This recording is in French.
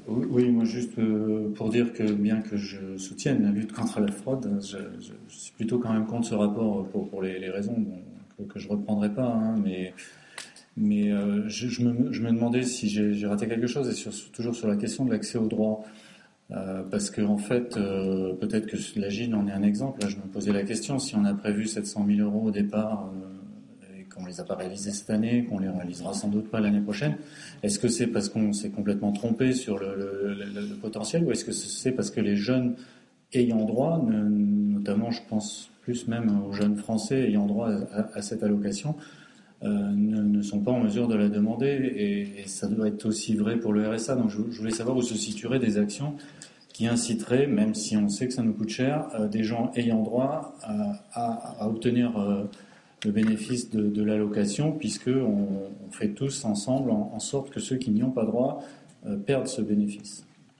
Oui, moi juste pour dire que bien que je soutienne la lutte contre la fraude, je suis plutôt quand même contre ce rapport pour les raisons que je reprendrai pas, hein, mais je me demandais si j'ai raté quelque chose et toujours sur la question de l'accès au droit. Parce que en fait, peut-être que la Gine en est un exemple. Là, je me posais la question si on a prévu 700 000 euros au départ et qu'on les a pas réalisés cette année, qu'on les réalisera sans doute pas l'année prochaine. Est-ce que c'est parce qu'on s'est complètement trompé sur le potentiel, ou est-ce que c'est parce que les jeunes ayant droit, notamment, je pense plus même aux jeunes Français ayant droit à cette allocation, ne sont pas en mesure de la demander, et ça doit être aussi vrai pour le RSA. Donc je voulais savoir où se situeraient des actions qui inciteraient, même si on sait que ça nous coûte cher, des gens ayant droit à obtenir le bénéfice de l'allocation, puisque on fait tous ensemble en sorte que ceux qui n'y ont pas droit perdent ce bénéfice.